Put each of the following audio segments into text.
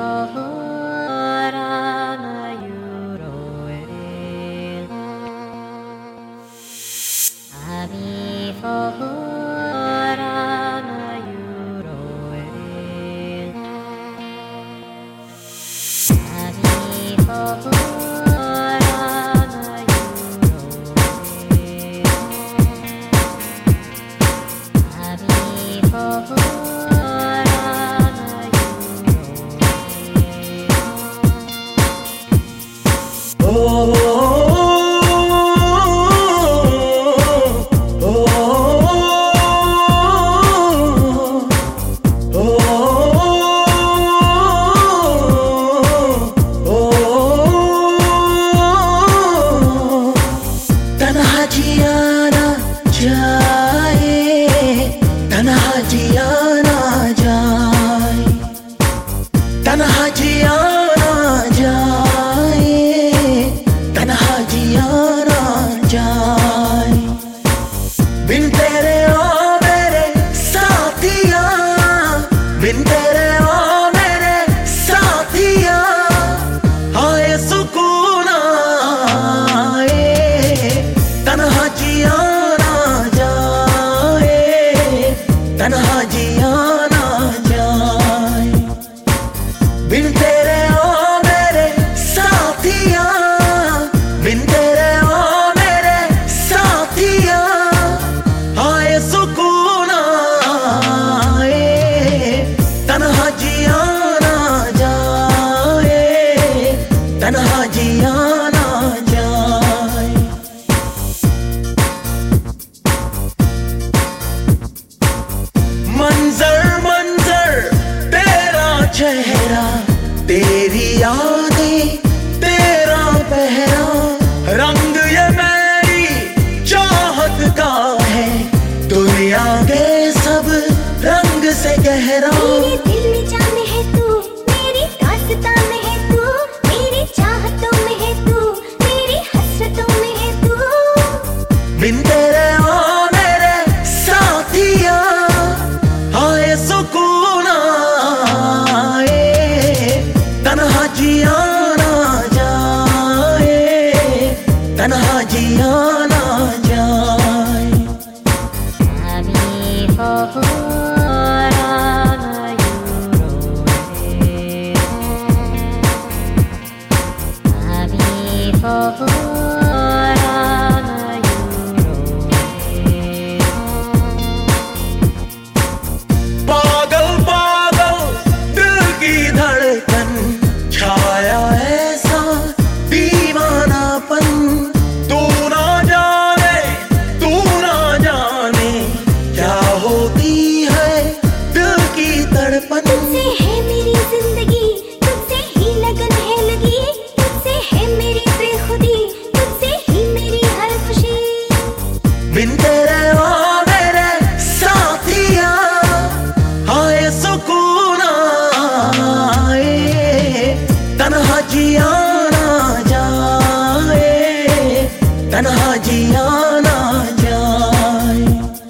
चेहरा तेरी यादें तेरा पहरा रंग ये मेरी चाहत का है दुनिया के सब रंग से गहरा। मेरे दिल में जान है तू मेरी दास्तां में है तू मेरी चाहतों में है तू मेरी हसरतों में है तू बिन तेरे आ मेरे साथिया आए सुकून आए तन्हा जिया ना जाए तन्हा जिया ना जाए। पागल पागल दिल की धड़कन छाया ऐसा दीवानापन तू ना जाने क्या होती है दिल की तड़पन। तुझसे है मेरी जिंदगी तुझसे ही लगन है लगी तुझसे है मेरी बेखुदी तुझसे ही मेरी हर खुशी बिन तेरे आ मेरे साथिया आए सुकून आए तन्हा जिया ना जाए तन्हा जिया ना जाए।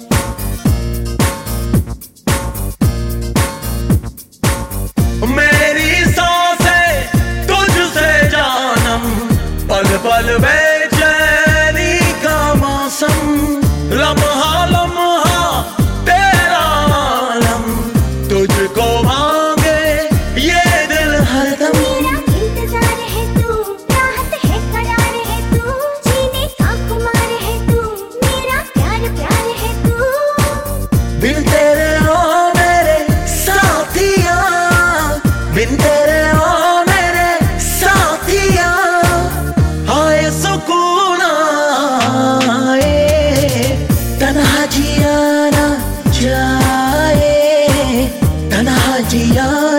मेरी सांसें तुझसे जानम पल पल बेचैनी का मौसम लम्हा लम्हा तेरा आलम तुझको मांगे ये दिल हरदम। मेरा इंतजार है तू राहत है करार है तू जीने का खुमार है तू मेरा प्यार प्यार है तू बिन तेरे आ मेरे साथिया बिन तेरे आ मेरे साथिया आए सुकून आए तन्हा जिया ना जाए तन्हा जिया